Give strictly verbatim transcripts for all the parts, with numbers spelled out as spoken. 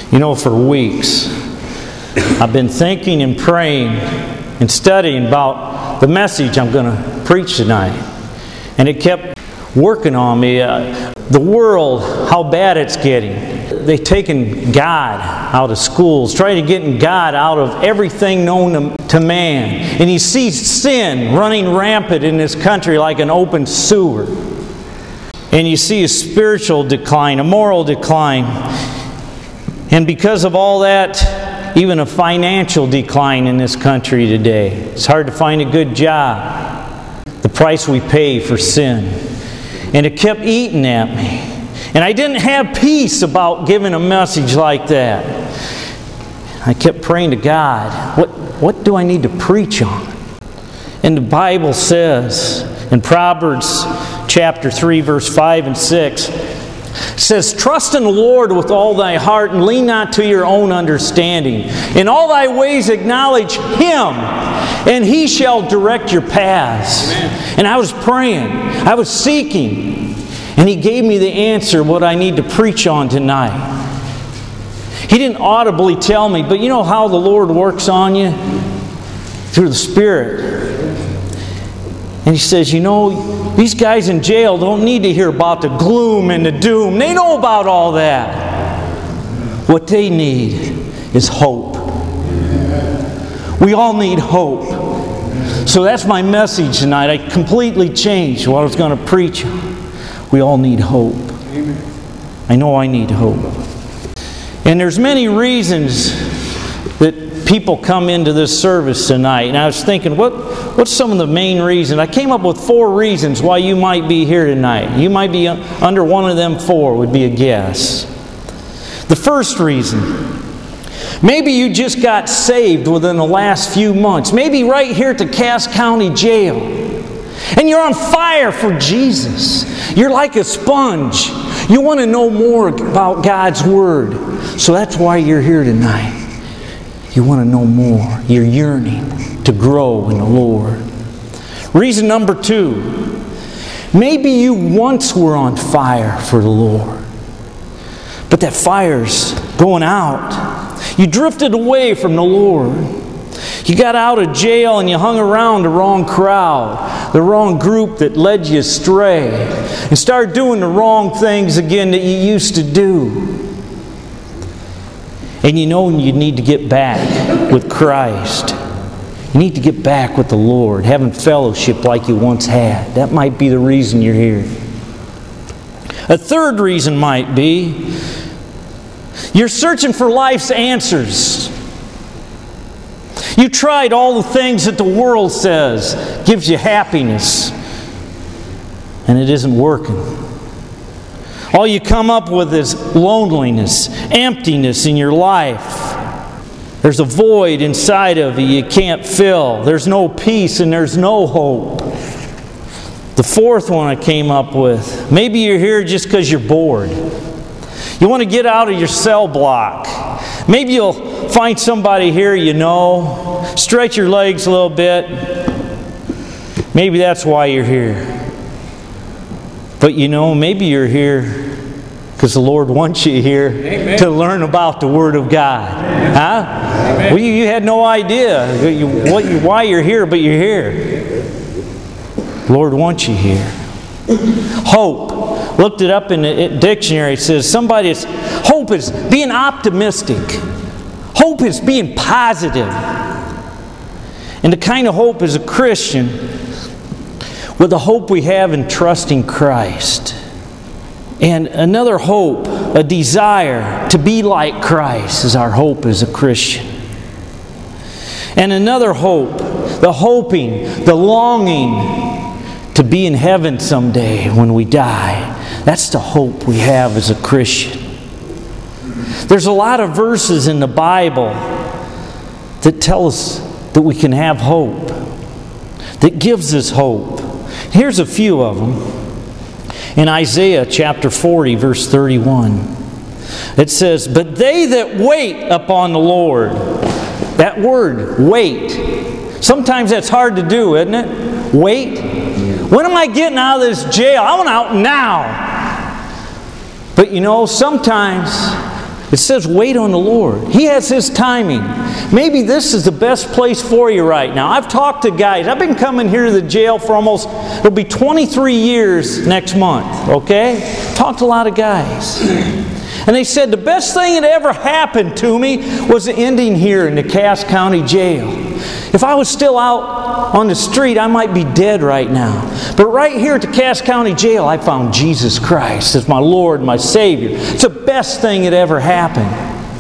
You know, for weeks, I've been thinking and praying and studying about the message I'm going to preach tonight. And it kept working on me. Uh, the world, how bad it's getting. They've taken God out of schools, trying to get God out of everything known to, to man. And you see sin running rampant in this country like an open sewer. And you see a spiritual decline, a moral decline. And because of all that, even a financial decline in this country today. It's hard to find a good job. The price we pay for sin. And it kept eating at me. And I didn't have peace about giving a message like that. I kept praying to God, what, what do I need to preach on? And the Bible says in Proverbs chapter three, verse five and six, it says, "Trust in the Lord with all thy heart, and lean not to your own understanding. In all thy ways acknowledge Him, and He shall direct your paths." Amen. And I was praying, I was seeking, and He gave me the answer, what I need to preach on tonight. He didn't audibly tell me, but you know how the Lord works on you? Through the Spirit. And He says, you know, these guys in jail don't need to hear about the gloom and the doom. They know about all that. What they need is hope. We all need hope. So that's my message tonight. I completely changed what I was going to preach. We all need hope. I know I need hope. And there's many reasons that people come into this service tonight. And I was thinking, what, what's some of the main reasons? I came up with four reasons why you might be here tonight. You might be under one of them four, would be a guess. The first reason, maybe you just got saved within the last few months. Maybe right here at the Cass County Jail. And you're on fire for Jesus. You're like a sponge. You want to know more about God's Word. So that's why you're here tonight. You want to know more. You're yearning to grow in the Lord. Reason number two. Maybe you once were on fire for the Lord. But that fire's going out. You drifted away from the Lord. You got out of jail and you hung around the wrong crowd, the wrong group that led you astray, and started doing the wrong things again that you used to do. And you know you need to get back with Christ. You need to get back with the Lord, having fellowship like you once had. That might be the reason you're here. A third reason might be you're searching for life's answers. You tried all the things that the world says gives you happiness, and it isn't working. All you come up with is loneliness, emptiness in your life. There's a void inside of you you can't fill. There's no peace and there's no hope. The fourth one I came up with, maybe you're here just because you're bored. You want to get out of your cell block. Maybe you'll find somebody here you know, stretch your legs a little bit. Maybe that's why you're here. But you know, maybe you're here because the Lord wants you here Amen. To learn about the Word of God. Amen. Huh? Amen. Well, you, you had no idea you, what you, why you're here, but you're here. The Lord wants you here. Hope. Looked it up in the dictionary. It says somebody is, hope is being optimistic. Hope is being positive. And the kind of hope as a Christian, with the hope we have in trusting Christ. And another hope, a desire to be like Christ is our hope as a Christian. And another hope, the hoping, the longing to be in heaven someday when we die. That's the hope we have as a Christian. There's a lot of verses in the Bible that tell us that we can have hope, that gives us hope. Here's a few of them. In Isaiah chapter forty, verse thirty-one, it says, "But they that wait upon the Lord," that word, wait. Sometimes that's hard to do, isn't it? Wait. When am I getting out of this jail? I want out now. But you know, sometimes It says wait on the Lord. He has His timing. Maybe this is the best place for you right now. I've talked to guys. I've been coming here to the jail for almost, it'll be twenty-three years next month, okay? Talked to a lot of guys. And they said the best thing that ever happened to me was the ending here in the Cass County Jail. If I was still out on the street, I might be dead right now. But right here at the Cass County Jail, I found Jesus Christ as my Lord, my Savior. It's the best thing that ever happened.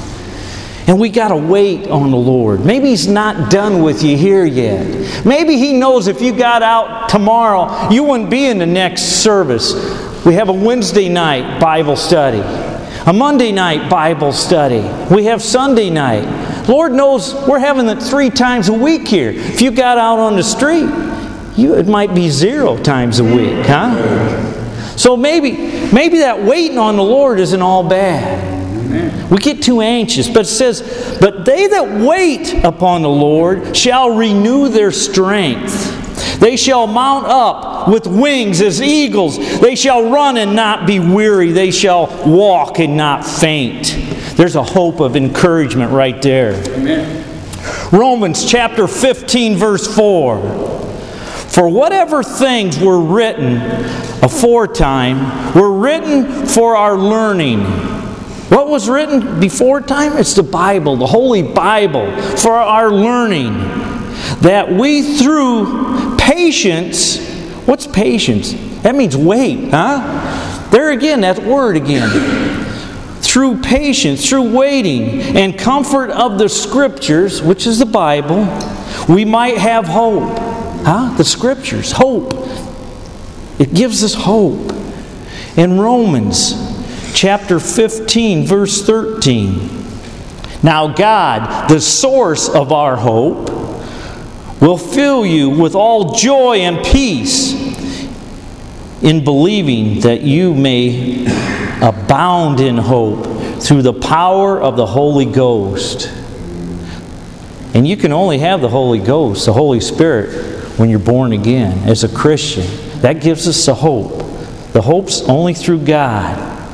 And we got to wait on the Lord. Maybe He's not done with you here yet. Maybe He knows if you got out tomorrow, you wouldn't be in the next service. We have a Wednesday night Bible study. A Monday night Bible study. We have Sunday night. Lord knows we're having it three times a week here. If you got out on the street, you, it might be zero times a week, huh? So maybe, maybe that waiting on the Lord isn't all bad. We get too anxious. But it says, but they that wait upon the Lord shall renew their strength. They shall mount up with wings as eagles. They shall run and not be weary. They shall walk and not faint. There's a hope of encouragement right there. Amen. Romans chapter fifteen, verse four. For whatever things were written aforetime were written for our learning. What was written before time? It's the Bible, the Holy Bible, for our learning. That we through patience, what's patience? That means wait, huh? There again, that word again. Through patience, through waiting, and comfort of the Scriptures, which is the Bible, we might have hope. Huh? The Scriptures, hope. It gives us hope. In Romans chapter fifteen, verse thirteen. Now God, the source of our hope, will fill you with all joy and peace in believing that you may abound in hope through the power of the Holy Ghost. And you can only have the Holy Ghost, the Holy Spirit, when you're born again as a Christian. That gives us the hope. The hope's only through God.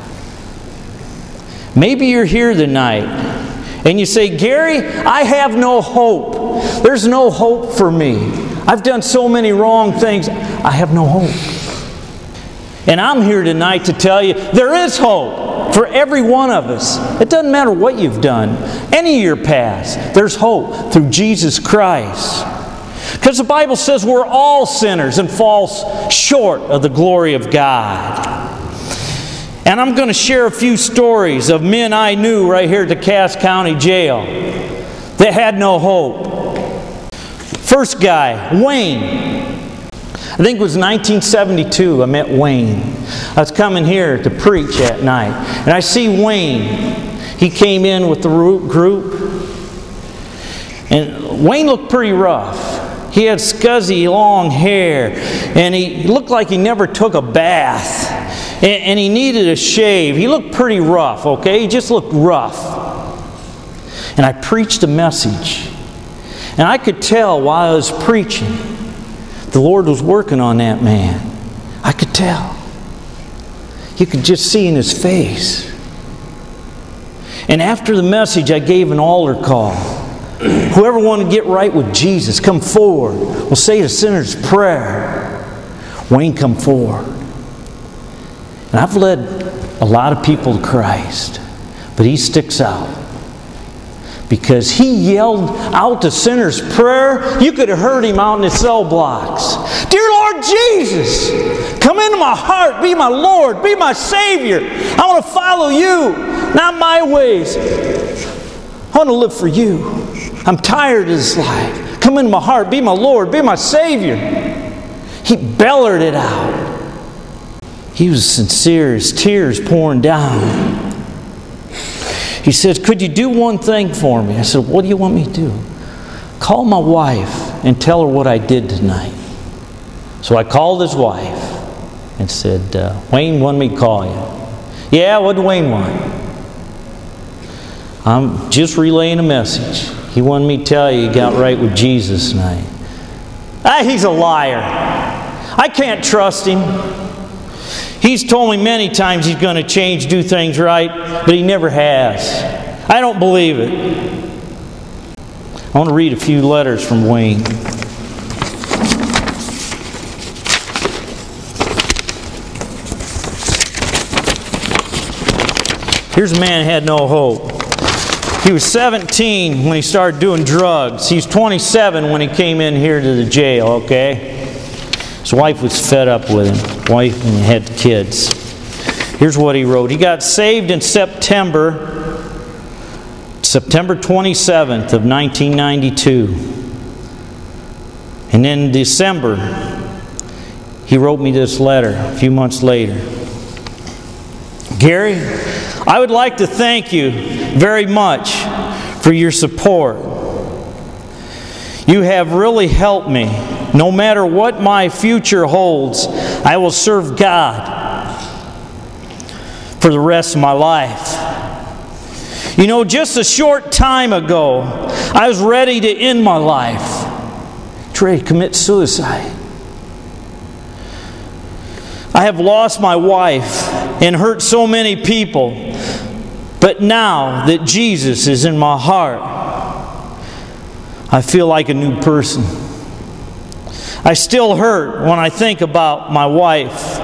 Maybe you're here tonight and you say, Gary, I have no hope. There's no hope for me. I've done so many wrong things. I have no hope. And I'm here tonight to tell you there is hope for every one of us. It doesn't matter what you've done, any of your past. There's hope through Jesus Christ. Because the Bible says we're all sinners and fall short of the glory of God. And I'm going to share a few stories of men I knew right here at the Cass County Jail that had no hope. First guy, Wayne. I think it was nineteen seventy-two I met Wayne. I was coming here to preach that night. And I see Wayne. He came in with the group. And Wayne looked pretty rough. He had scuzzy long hair. And he looked like he never took a bath. And, and he needed a shave. He looked pretty rough, okay? He just looked rough. And I preached a message. And I could tell while I was preaching, the Lord was working on that man. I could tell. You could just see in his face. And after the message, I gave an altar call. Whoever wanted to get right with Jesus, come forward. We'll say the sinner's prayer. Wayne, come forward. And I've led a lot of people to Christ. But he sticks out. Because he yelled out the sinner's prayer. You could have heard him out in the cell blocks. Dear Lord Jesus, come into my heart. Be my Lord. Be my Savior. I want to follow you. Not my ways. I want to live for you. I'm tired of this life. Come into my heart. Be my Lord. Be my Savior. He bellered it out. He was sincere. His tears pouring down. He says, could you do one thing for me? I said, what do you want me to do? Call my wife and tell her what I did tonight. So I called his wife and said, uh, Wayne wanted me to call you. Yeah, what did Wayne want? I'm just relaying a message. He wanted me to tell you he got right with Jesus tonight. Ah, he's a liar. I can't trust him. He's told me many times He's going to change, do things right, but He never has. I don't believe it. I want to read a few letters from Wayne. Here's a man who had no hope. He was seventeen when he started doing drugs. He was twenty-seven when he came in here to the jail, okay? His wife was fed up with him. Wife and had kids. Here's what he wrote. He got saved in September, September twenty-seventh of nineteen ninety-two. And in December, he wrote me this letter a few months later. Gary, I would like to thank you very much for your support. You have really helped me. No matter what my future holds, I will serve God for the rest of my life. You know, just a short time ago, I was ready to end my life. Ready to commit suicide. I have lost my wife and hurt so many people. But now that Jesus is in my heart, I feel like a new person. I still hurt when I think about my wife.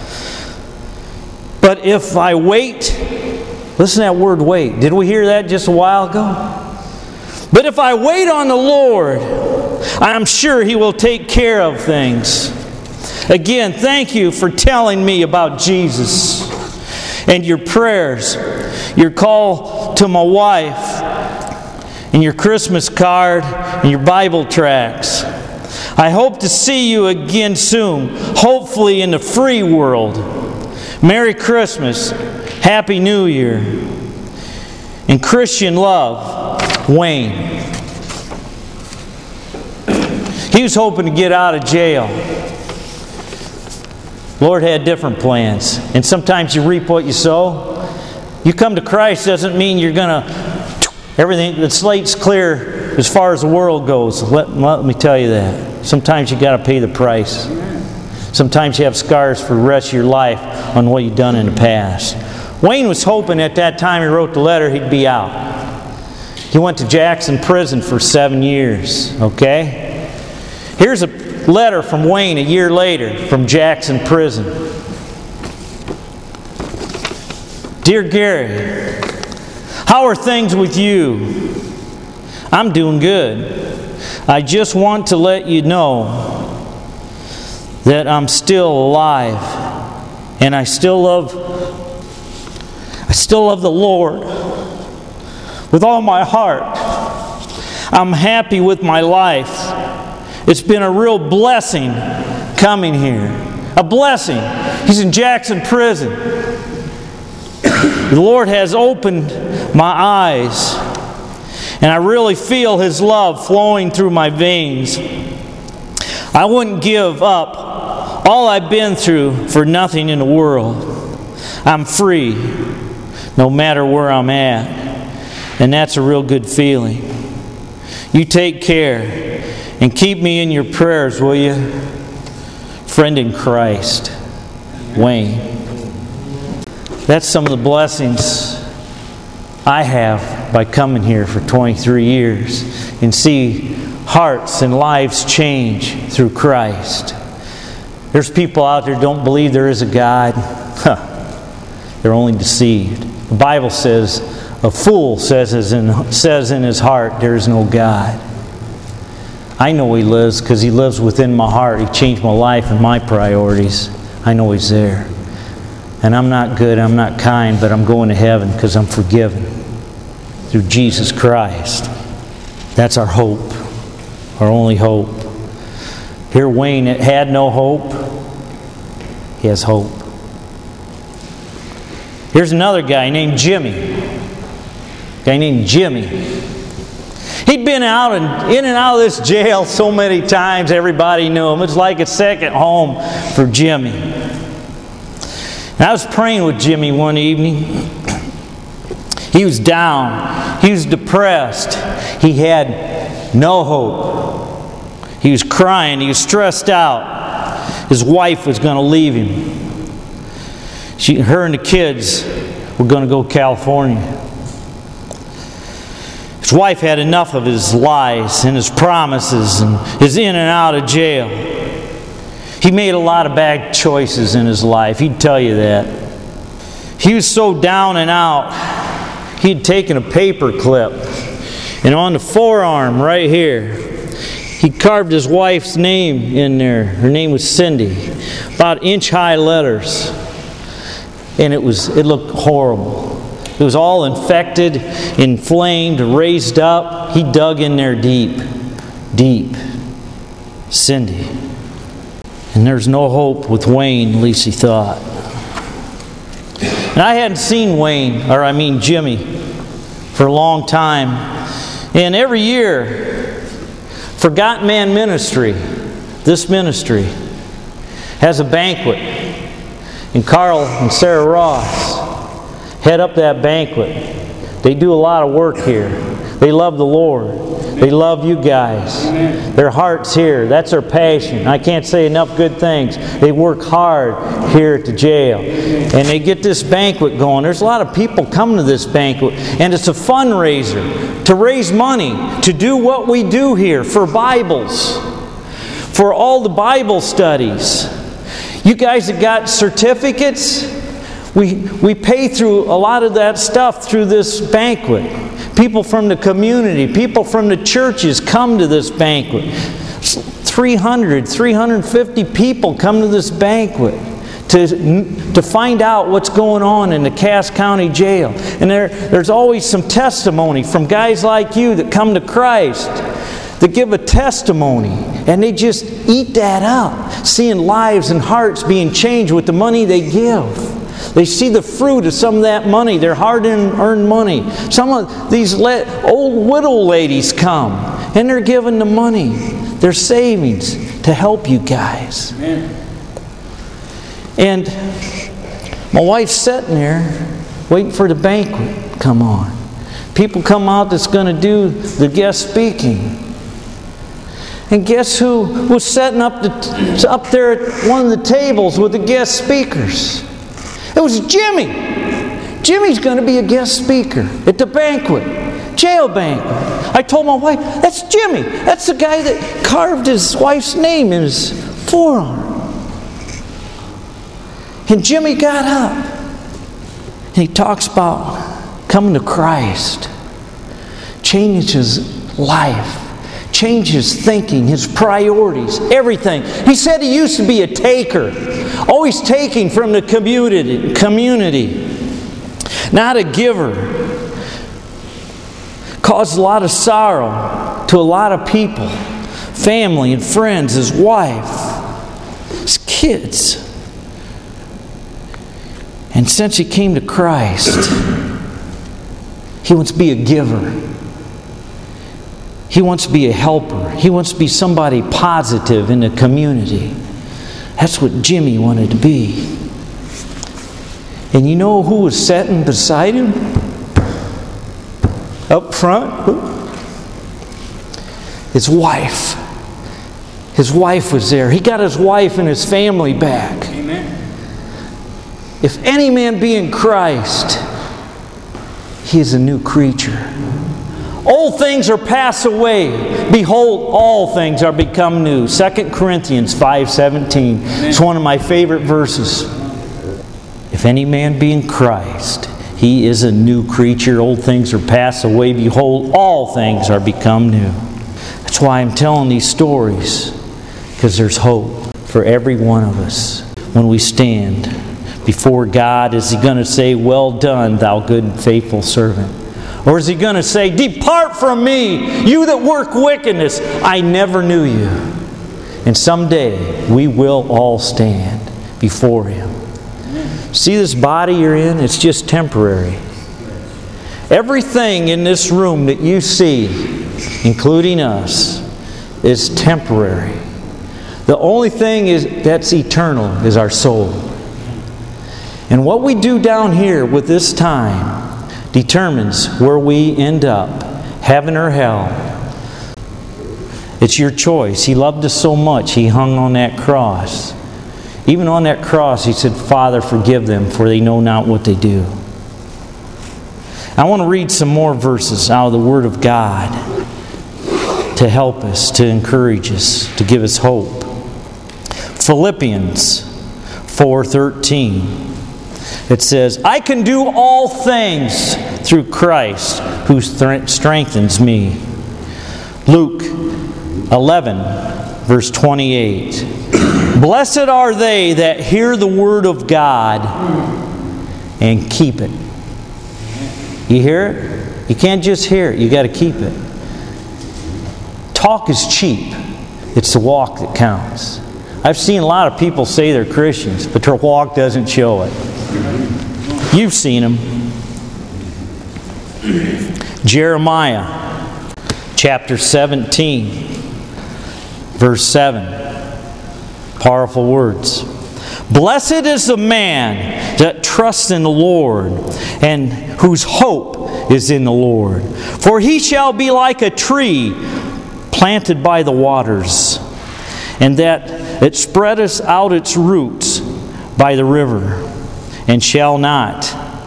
But if I wait, listen to that word wait. Did we hear that just a while ago? But if I wait on the Lord, I am sure He will take care of things. Again, thank you for telling me about Jesus and your prayers, your call to my wife, and your Christmas card and your Bible tracts. I hope to see you again soon, hopefully in the free world. Merry Christmas, Happy New Year, and Christian love, Wayne. He was hoping to get out of jail. Lord had different plans. And sometimes you reap what you sow. You come to Christ doesn't mean you're going to, everything, the slate's clear as far as the world goes. Let, let me tell you that. Sometimes you got to pay the price. Sometimes you have scars for the rest of your life on what you've done in the past. Wayne was hoping at that time he wrote the letter he'd be out. He went to Jackson prison for seven years. Okay? Here's a letter from Wayne a year later from Jackson prison. Dear Gary, how are things with you? I'm doing good. I just want to let you know that I'm still alive and I still love I still love the Lord with all my heart. I'm happy with my life. It's been a real blessing coming here. A blessing. He's in Jackson prison. The Lord has opened my eyes, and I really feel His love flowing through my veins. I wouldn't give up all I've been through for nothing in the world. I'm free, no matter where I'm at, and that's a real good feeling. You take care, and keep me in your prayers, will you? Friend in Christ, Wayne. That's some of the blessings I have by coming here for twenty-three years and see hearts and lives change through Christ. There's people out there who don't believe there is a God. Huh. They're only deceived. The Bible says, a fool says in, says in his heart, there is no God. I know He lives because He lives within my heart. He changed my life and my priorities. I know He's there. And I'm not good, I'm not kind, but I'm going to heaven because I'm forgiven through Jesus Christ. That's our hope, our only hope. Here Wayne had no hope. He has hope. Here's another guy named Jimmy. A guy named Jimmy. He'd been out and in and out of this jail so many times, everybody knew him. It's like a second home for Jimmy. And I was praying with Jimmy one evening. He was down. He was depressed. He had no hope. He was crying. He was stressed out. His wife was going to leave him. She, her and the kids were going to go to California. His wife had enough of his lies and his promises and his in and out of jail. He made a lot of bad choices in his life. He'd tell you that. He was so down and out, he'd taken a paper clip, and on the forearm right here, he carved his wife's name in there. Her name was Cindy. About inch-high letters. And it was it looked horrible. It was all infected, inflamed, raised up. He dug in there deep, deep. Cindy. And there's no hope with Wayne, at least he thought. And I hadn't seen Wayne, or I mean Jimmy, for a long time. And every year, Forgotten Man Ministry, this ministry, has a banquet. And Carl and Sarah Ross head up that banquet. They do a lot of work here. They love the Lord. They love you guys. Their heart's here. That's their passion. I can't say enough good things. They work hard here at the jail. And they get this banquet going. There's a lot of people coming to this banquet. And it's a fundraiser to raise money to do what we do here for Bibles. For all the Bible studies. You guys that got certificates, we, we pay through a lot of that stuff through this banquet. People from the community, people from the churches come to this banquet. three hundred, three hundred fifty people come to this banquet to, to find out what's going on in the Cass County Jail. And there, there's always some testimony from guys like you that come to Christ, that give a testimony, and they just eat that up, seeing lives and hearts being changed with the money they give. They see the fruit of some of that money, their hard-earned money. Some of these old widow ladies come, and they're giving the money, their savings, to help you guys. Amen. And my wife's sitting there, waiting for the banquet to come on. People come out that's going to do the guest speaking. And guess who was sitting up, the, up there at one of the tables with the guest speakers? It was Jimmy. Jimmy's going to be a guest speaker at the banquet, jail banquet. I told my wife, that's Jimmy. That's the guy that carved his wife's name in his forearm. And Jimmy got up. And he talks about coming to Christ. Changed his life. Changed his thinking, his priorities, everything. He said he used to be a taker. Always taking from the community, community, not a giver. Caused a lot of sorrow to a lot of people, family and friends, his wife, his kids. And since he came to Christ, he wants to be a giver. He wants to be a helper. He wants to be somebody positive in the community. That's what Jimmy wanted to be. And you know who was sitting beside him? Up front? His wife. His wife was there. He got his wife and his family back. Amen. If any man be in Christ, he is a new creature. Old things are passed away. Behold, all things are become new. Second Corinthians five seventeen. It's one of my favorite verses. If any man be in Christ, he is a new creature. Old things are passed away. Behold, all things are become new. That's why I'm telling these stories, because there's hope for every one of us when we stand before God. Is He going to say, well done, thou good and faithful servant? Or is He going to say, depart from me, you that work wickedness, I never knew you. And someday we will all stand before Him. See this body you're in? It's just temporary. Everything in this room that you see, including us, is temporary. The only thing is that's eternal is our soul. And what we do down here with this time determines where we end up, heaven or hell. It's your choice. He loved us so much, He hung on that cross. Even on that cross, He said, Father, forgive them, for they know not what they do. I want to read some more verses out of the Word of God to help us, to encourage us, to give us hope. Philippians four thirteen. It says, I can do all things through Christ who strengthens me. Luke eleven, verse twenty-eight. Blessed are they that hear the word of God and keep it. You hear it? You can't just hear it. You got to keep it. Talk is cheap. It's the walk that counts. I've seen a lot of people say they're Christians, but their walk doesn't show it. You've seen them. Jeremiah chapter seventeen, verse seven. Powerful words. Blessed is the man that trusts in the Lord, and whose hope is in the Lord. For he shall be like a tree planted by the waters, and that it spreadeth out its roots by the river, and shall not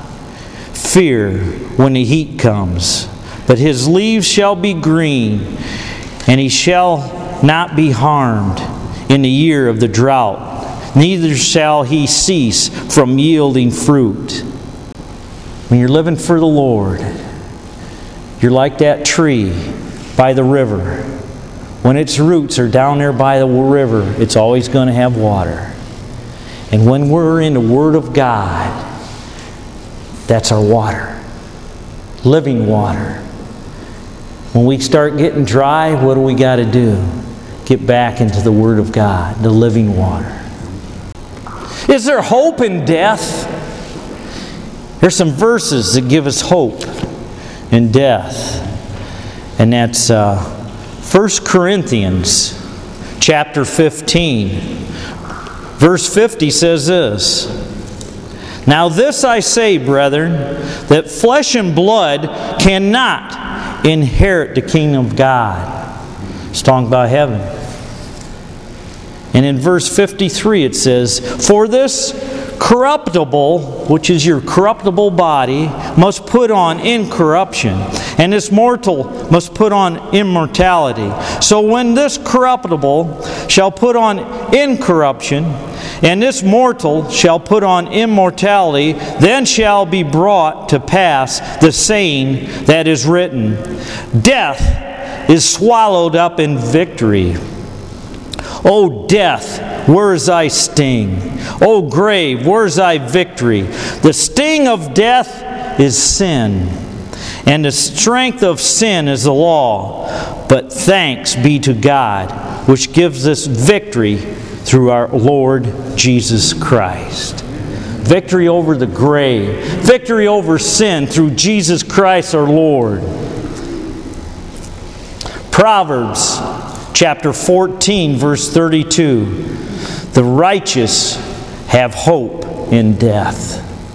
fear when the heat comes. But his leaves shall be green, and he shall not be harmed in the year of the drought. Neither shall he cease from yielding fruit. When you're living for the Lord, you're like that tree by the river. When its roots are down there by the river, it's always going to have water. And when we're in the Word of God, that's our water. Living water. When we start getting dry, what do we got to do? Get back into the Word of God, the living water. Is there hope in death? There's some verses that give us hope in death. And that's uh, First Corinthians chapter fifteen. Verse fifty says this. Now this I say, brethren, that flesh and blood cannot inherit the kingdom of God. It's talking about heaven. And in verse fifty-three it says, for this corruptible, which is your corruptible body, must put on incorruption, and this mortal must put on immortality. So when this corruptible shall put on incorruption, and this mortal shall put on immortality, then shall be brought to pass the saying that is written, death is swallowed up in victory. O death, where is thy sting? O grave, where is thy victory? The sting of death is sin, and the strength of sin is the law. But thanks be to God, which gives us victory through our Lord Jesus Christ. Victory over the grave. Victory over sin through Jesus Christ our Lord. Proverbs chapter fourteen, verse thirty-two. The righteous have hope in death.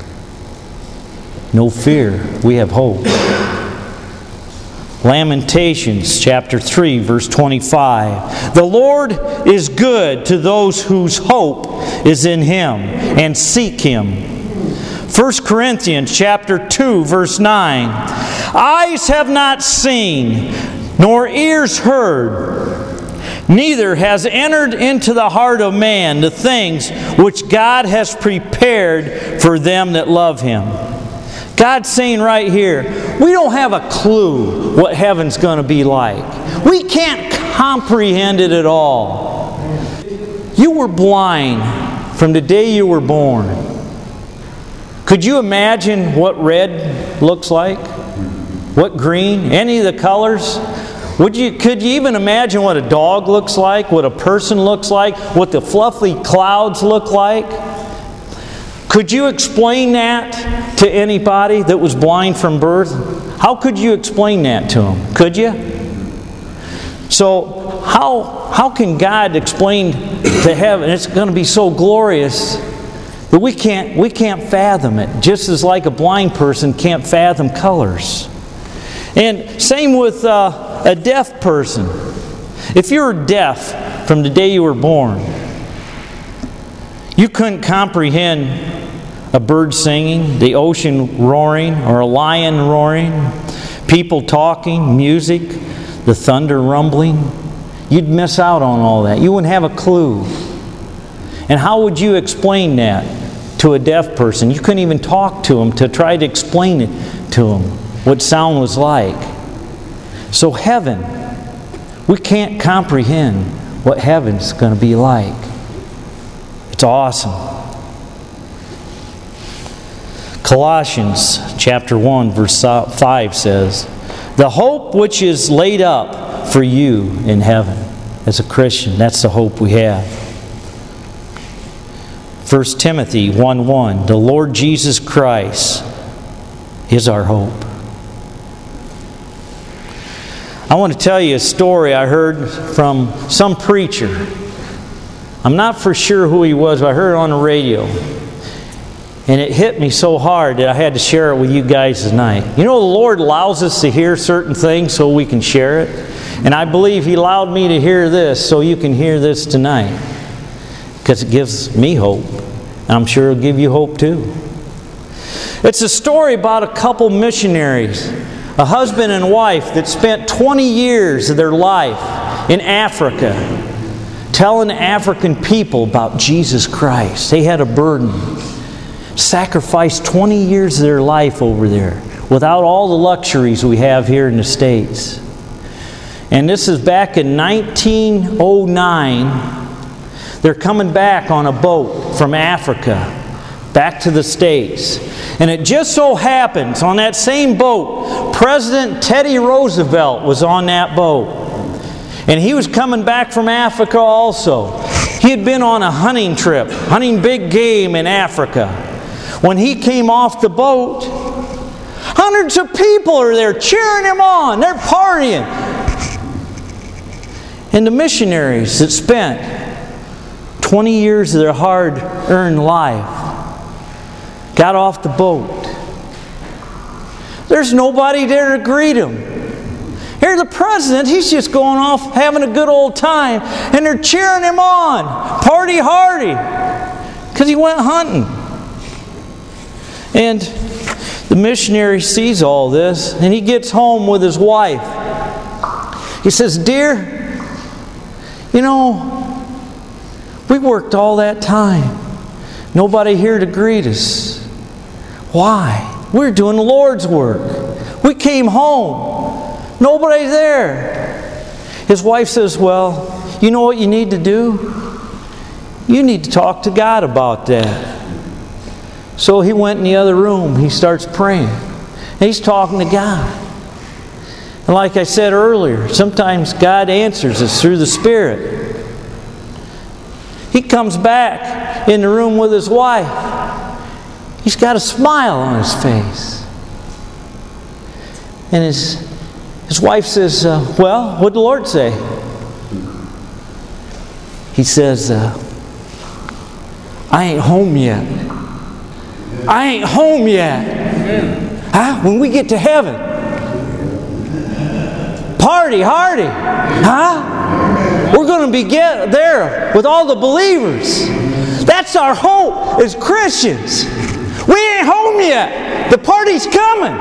No fear, we have hope. Lamentations chapter three, verse twenty-five. The Lord is good to those whose hope is in Him and seek Him. First Corinthians chapter two, verse nine. Eyes have not seen, nor ears heard, neither has entered into the heart of man the things which God has prepared for them that love Him. God's saying right here, we don't have a clue what heaven's going to be like. We can't comprehend it at all. You were blind from the day you were born. Could you imagine what red looks like? What green? Any of the colors? Would you, could you even imagine what a dog looks like? What a person looks like? What the fluffy clouds look like? Could you explain that to anybody that was blind from birth? How could you explain that to them? Could you? So how, how can God explain to heaven? It's going to be so glorious that we can't, we can't fathom it. Just as like a blind person can't fathom colors. And same with uh, a deaf person. If you're deaf from the day you were born, You couldn't comprehend a bird singing, the ocean roaring, or a lion roaring, people talking, music, the thunder rumbling. You'd miss out on all that. You wouldn't have a clue. And how would you explain that to a deaf person? You couldn't even talk to them to try to explain it to them, what sound was like. So heaven, we can't comprehend what heaven's going to be like. It's awesome. Colossians chapter one verse five says, "The hope which is laid up for you in heaven." As a Christian, that's the hope we have. First Timothy one one, "The Lord Jesus Christ is our hope." I want to tell you a story I heard from some preacher. I'm not for sure who he was, but I heard it on the radio. And it hit me so hard that I had to share it with you guys tonight. You know, the Lord allows us to hear certain things so we can share it. And I believe He allowed me to hear this so you can hear this tonight. Because it gives me hope. And I'm sure it'll give you hope too. It's a story about a couple missionaries. A husband and wife that spent twenty years of their life in Africa telling the African people about Jesus Christ. They had a burden. Sacrificed twenty years of their life over there without all the luxuries we have here in the States. And this is back in nineteen oh nine. They're coming back on a boat from Africa back to the States. And it just so happens on that same boat, President Teddy Roosevelt was on that boat. And he was coming back from Africa also. He had been on a hunting trip, hunting big game in Africa. When he came off the boat, hundreds of people are there cheering him on. They're partying. And the missionaries that spent twenty years of their hard-earned life got off the boat. There's nobody there to greet him. Here's the president, he's just going off having a good old time, and they're cheering him on. Party hardy. Because he went hunting. And the missionary sees all this, and he gets home with his wife. He says, "Dear, you know, we worked all that time. Nobody here to greet us. Why? We're doing the Lord's work. We came home. Nobody's there." His wife says, "Well, you know what you need to do? You need to talk to God about that." So he went in the other room. He starts praying. And he's talking to God. And like I said earlier, sometimes God answers us through the Spirit. He comes back in the room with his wife. He's got a smile on his face. And his, his wife says, uh, "Well, what'd the Lord say?" He says, uh, "I ain't home yet. I ain't home yet." Huh? When we get to heaven, party hardy. Huh? We're going to be get there with all the believers. That's our hope as Christians. We ain't home yet. The party's coming.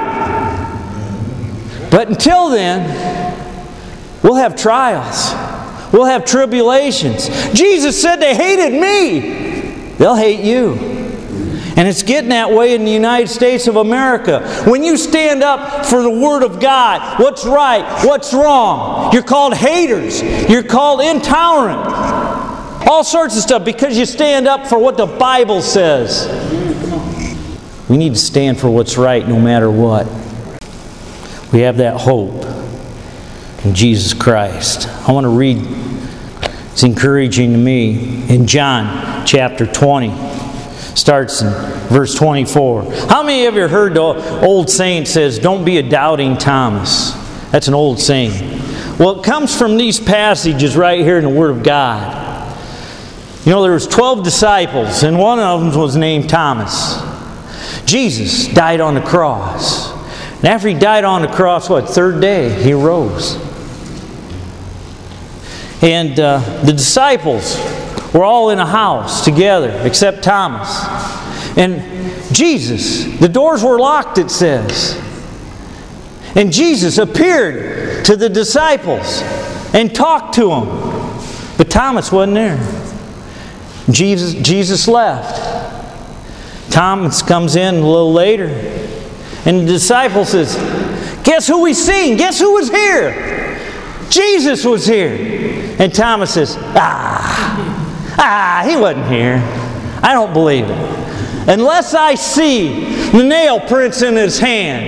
But until then, we'll have trials. We'll have tribulations. Jesus said they hated me. They'll hate you. And it's getting that way in the United States of America. When you stand up for the Word of God, what's right, what's wrong, you're called haters. You're called intolerant. All sorts of stuff because you stand up for what the Bible says. We need to stand for what's right no matter what. We have that hope in Jesus Christ. I want to read, it's encouraging to me, in John chapter twenty. Starts in verse twenty-four. How many of you heard the old saying says, "Don't be a doubting Thomas"? That's an old saying. Well, it comes from these passages right here in the Word of God. You know, there was twelve disciples, and one of them was named Thomas. Jesus died on the cross. And after He died on the cross, what, third day, He rose. And uh, the disciples were all in a house together, except Thomas. And Jesus, the doors were locked, it says. And Jesus appeared to the disciples and talked to them. But Thomas wasn't there. Jesus, Jesus left. Thomas comes in a little later. And the disciple says, guess who we seen? Guess who was here? Jesus was here. And Thomas says, ah, ah, he wasn't here. I don't believe it. Unless I see the nail prints in his hands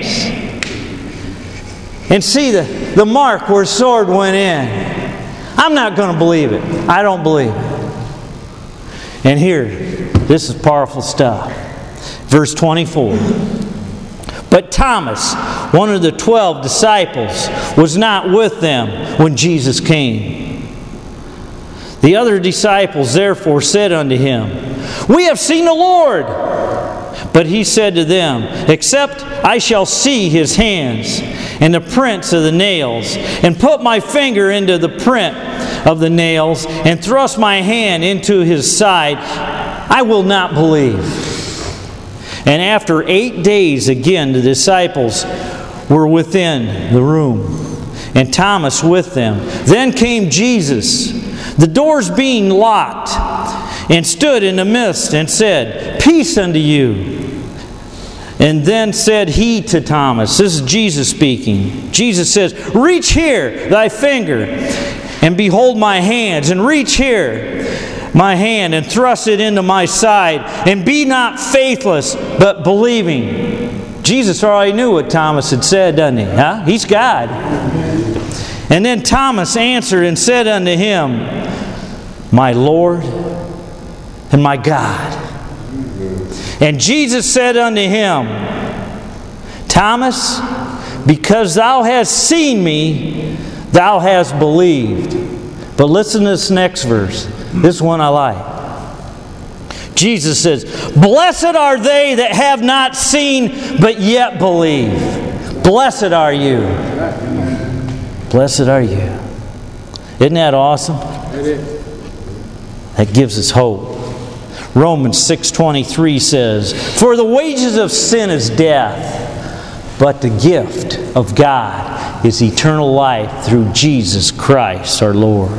and see the, the mark where his sword went in, I'm not going to believe it. I don't believe it. And here, this is powerful stuff. Verse twenty-four. But Thomas, one of the twelve disciples, was not with them when Jesus came. The other disciples therefore said unto him, we have seen the Lord. But he said to them, except I shall see his hands and the prints of the nails, and put my finger into the print of the nails, and thrust my hand into his side, I will not believe. And after eight days again the disciples were within the room, and Thomas with them. Then came Jesus, the doors being locked, and stood in the midst, and said, peace unto you. And then said he to Thomas, this is Jesus speaking. Jesus says, reach here thy finger, and behold my hands, and reach here my hand, and thrust it into my side, and be not faithless, but believing. Jesus already knew what Thomas had said, doesn't he? Huh? He's God. And then Thomas answered and said unto him, my Lord and my God. And Jesus said unto him, Thomas, because thou hast seen me, thou hast believed. But listen to this next verse. This one I like. Jesus says, blessed are they that have not seen, but yet believe. Blessed are you. Blessed are you. Isn't that awesome? That gives us hope. Romans six twenty-three says, for the wages of sin is death, but the gift of God is eternal life through Jesus Christ our Lord.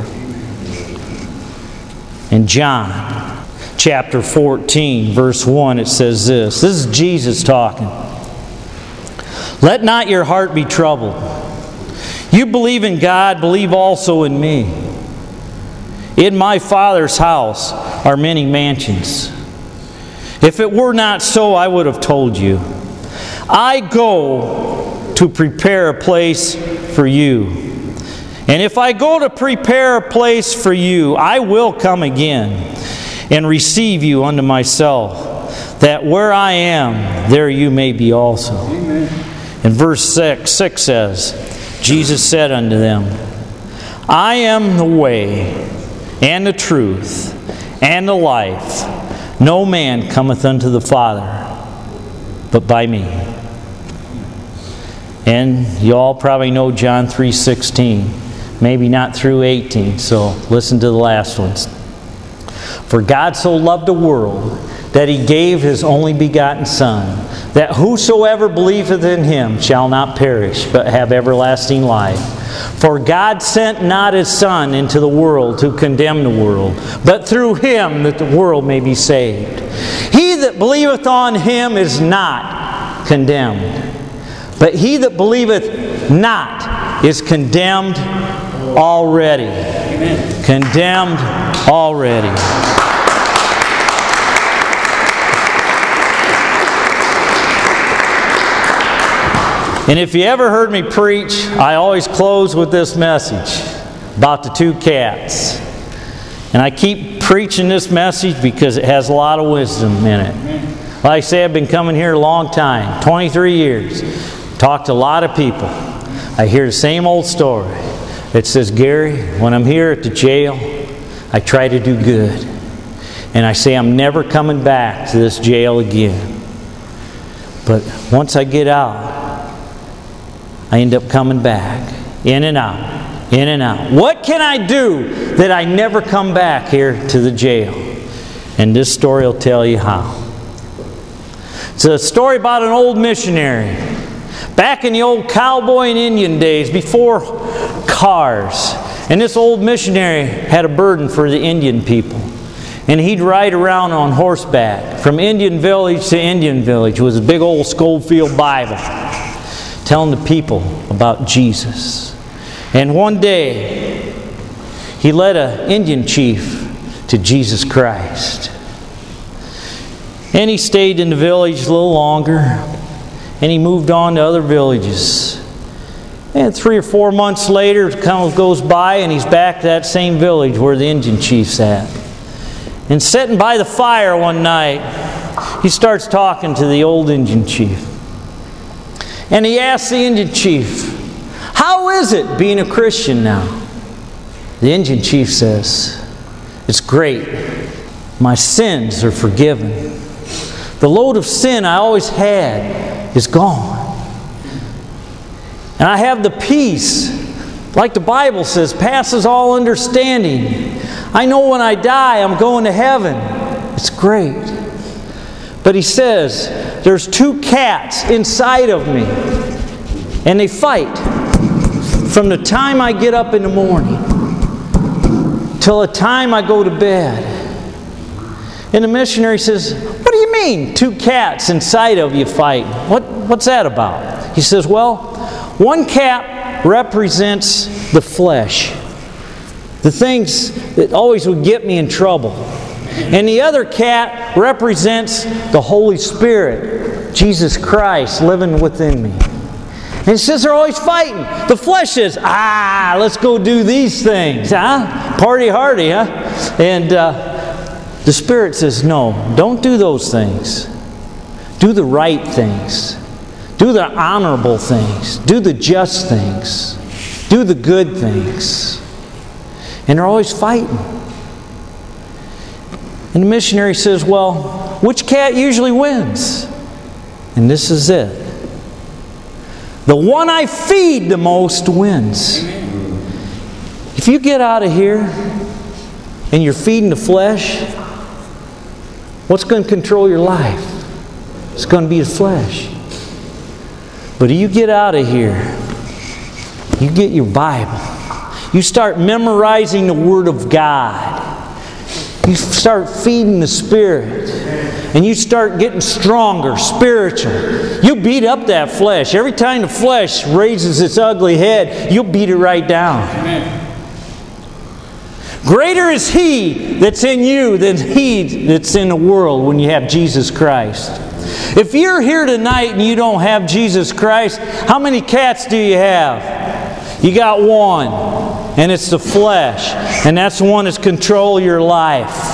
In John chapter fourteen, verse one, it says this. This is Jesus talking. Let not your heart be troubled. You believe in God, believe also in me. In my Father's house are many mansions. If it were not so, I would have told you. I go to prepare a place for you. And if I go to prepare a place for you, I will come again and receive you unto myself, that where I am, there you may be also. Amen. And verse six, six says, Jesus said unto them, I am the way, and the truth, and the life. No man cometh unto the Father, but by me. And you all probably know John three sixteen. Maybe not through eighteen, so listen to the last ones. For God so loved the world, that He gave His only begotten Son, that whosoever believeth in Him shall not perish, but have everlasting life. For God sent not His Son into the world to condemn the world, but through Him that the world may be saved. He that believeth on Him is not condemned, but he that believeth not is condemned already. Amen. Condemned already. And if you ever heard me preach, I always close with this message about the two cats. And I keep preaching this message because it has a lot of wisdom in it. Like I say, I've been coming here a long time, twenty-three years. Talked to a lot of people. I hear the same old story. It says, Gary, when I'm here at the jail, I try to do good. And I say, I'm never coming back to this jail again. But once I get out, I end up coming back, in and out, In and out. What can I do that I never come back here to the jail? And this story will tell you how. It's a story about an old missionary. Back in the old cowboy and Indian days, before cars. And this old missionary had a burden for the Indian people. And he'd ride around on horseback from Indian village to Indian village with a big old Schofield Bible, telling the people about Jesus. And one day, he led an Indian chief to Jesus Christ. And he stayed in the village a little longer, and he moved on to other villages. And three or four months later, it kind of goes by, and he's back to that same village where the Indian chief's at. And sitting by the fire one night, he starts talking to the old Indian chief. And he asks the Indian chief, "How is it being a Christian now?" The Indian chief says, "It's great. My sins are forgiven. The load of sin I always had is gone. And I have the peace, like the Bible says, passes all understanding. I know when I die, I'm going to heaven. It's great." But he says, there's two cats inside of me, and they fight from the time I get up in the morning till the time I go to bed. And the missionary says, "What do you mean, two cats inside of you fighting? What, what's that about?" He says, "Well, one cat represents the flesh, the things that always would get me in trouble. And the other cat represents the Holy Spirit, Jesus Christ living within me. And he says they're always fighting. The flesh says, ah, let's go do these things, huh? Party hardy, huh? And uh, the Spirit says, no, don't do those things. Do the right things. Do the honorable things. Do the just things. Do the good things." And they're always fighting. And the missionary says, "Well, which cat usually wins?" And this is it. "The one I feed the most wins." If you get out of here and you're feeding the flesh, what's going to control your life? It's going to be the flesh. But if you get out of here, you get your Bible. You start memorizing the Word of God. You start feeding the Spirit. And you start getting stronger, spiritual. You beat up that flesh. Every time the flesh raises its ugly head, you'll beat it right down. Amen. Greater is He that's in you than he that's in the world when you have Jesus Christ. If you're here tonight and you don't have Jesus Christ, how many cats do you have? You got one, and it's the flesh, and that's the one that's control your life.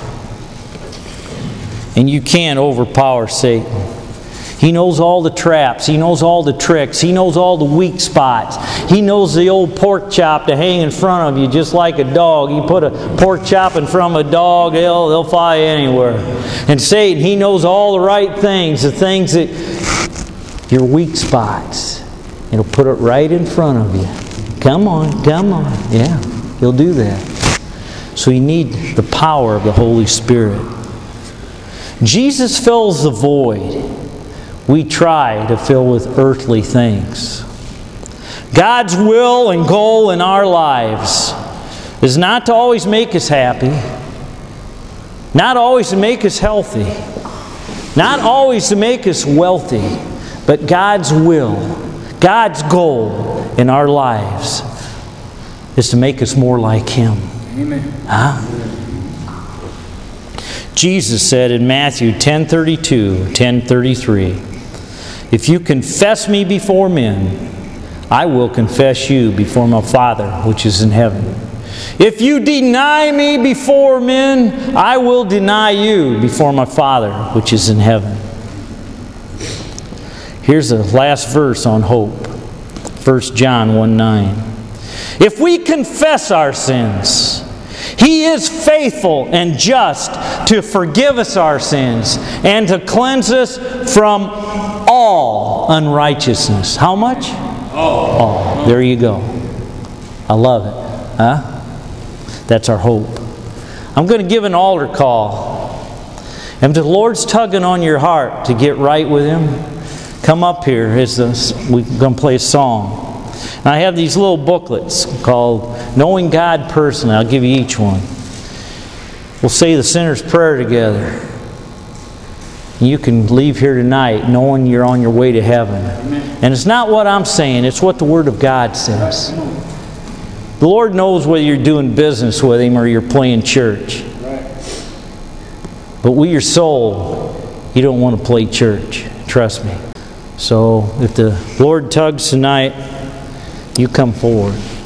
And you can't overpower Satan. He knows all the traps. He knows all the tricks. He knows all the weak spots. He knows the old pork chop to hang in front of you just like a dog. You put a pork chop in front of a dog, they'll, they'll fly anywhere. And Satan, he knows all the right things, the things that, your weak spots. He'll put it right in front of you. Come on, come on. Yeah, he'll do that. So you need the power of the Holy Spirit. Jesus fills the void we try to fill with earthly things. God's will and goal in our lives is not to always make us happy, not always to make us healthy, not always to make us wealthy, but God's will, God's goal in our lives is to make us more like Him. Amen. Huh? Jesus said in Matthew ten thirty-two, ten thirty-three, if you confess me before men, I will confess you before my Father which is in heaven. If you deny me before men, I will deny you before my Father which is in heaven. Here's the last verse on hope. First John one nine. If we confess our sins, He is faithful and just to forgive us our sins and to cleanse us from all unrighteousness. How much? All. All. There you go. I love it. Huh? That's our hope. I'm going to give an altar call. And if the Lord's tugging on your heart to get right with Him, come up here. As the, we're going to play a song. And I have these little booklets called Knowing God Personally. I'll give you each one. We'll say the sinner's prayer together. You can leave here tonight knowing you're on your way to heaven. Amen. And it's not what I'm saying, it's what the Word of God says. The Lord knows whether you're doing business with Him or you're playing church. But with your soul, you don't want to play church. Trust me. So if the Lord tugs tonight, you come forward.